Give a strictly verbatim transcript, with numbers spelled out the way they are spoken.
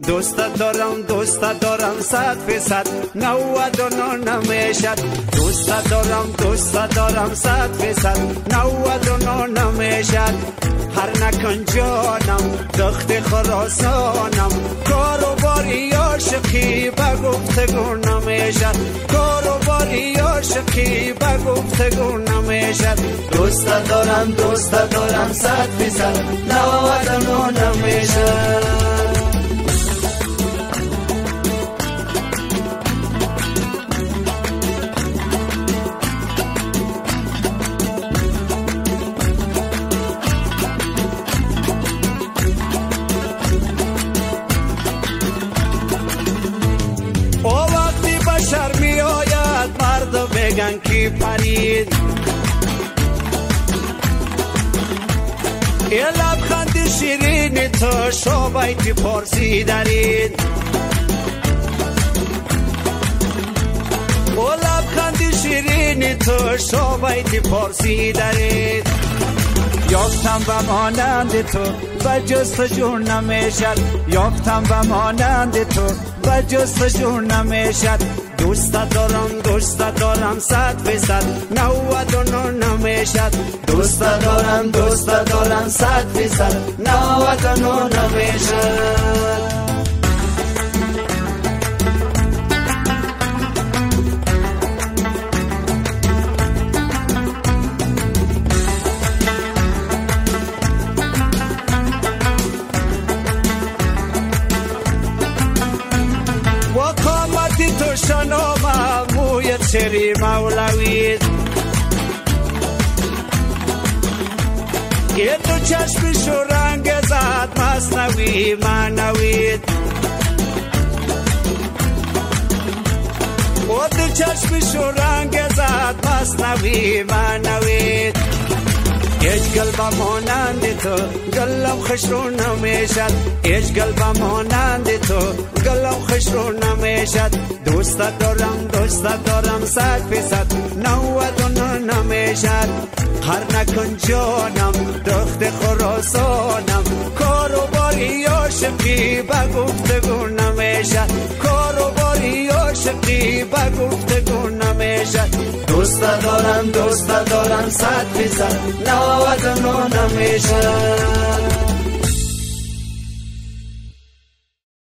دوست دارم دوست دارم صد فیصد نود و نه نمیشد دوست دارم دوست دارم صد فیصد نود و نه نمیشد هر نکن جانم دخت خراسانم کاروباری عاشقی به گفتگو نمیشد کاروباری عاشقی به گفتگو نمیشد دوست دارم دوست دارم صد فیصد نود و نه نمیشد بگن کی پرید یه لبخند شیرین تو شوبایتی پرسی دارید و لبخند شیرین تو شوبایتی پرسی دارید یافتم و مانند تو و جستجو نمیشد یافتم و مانند تو و جستجو نمیشد دوست دارم دوست دارم صد فیصد نود و نه نمیشد دوست دارم دوست دارم صد فیصد نود و نه نمیشد تو شنوم مویت شری مولوید یه تو چشمش و رنگ زد مصنوی منوید و تو چشمش و رنگ زد مصنوی منوید ایج قلبم مانند تو گلم خوش رو نمیشد ایج قلبم مانند تو گلم خوش رو نمیشد دوست دارم دوست دارم صد فیصد نود و نه نمیشد هر نکن جانم دخت خراسانم کاروباری عاشقی به گفتگو نمیشد کاروباری عاشقی به گفتگو نمیشد دوست دارم دوست دارم صد فیصد نود و نه نمیشد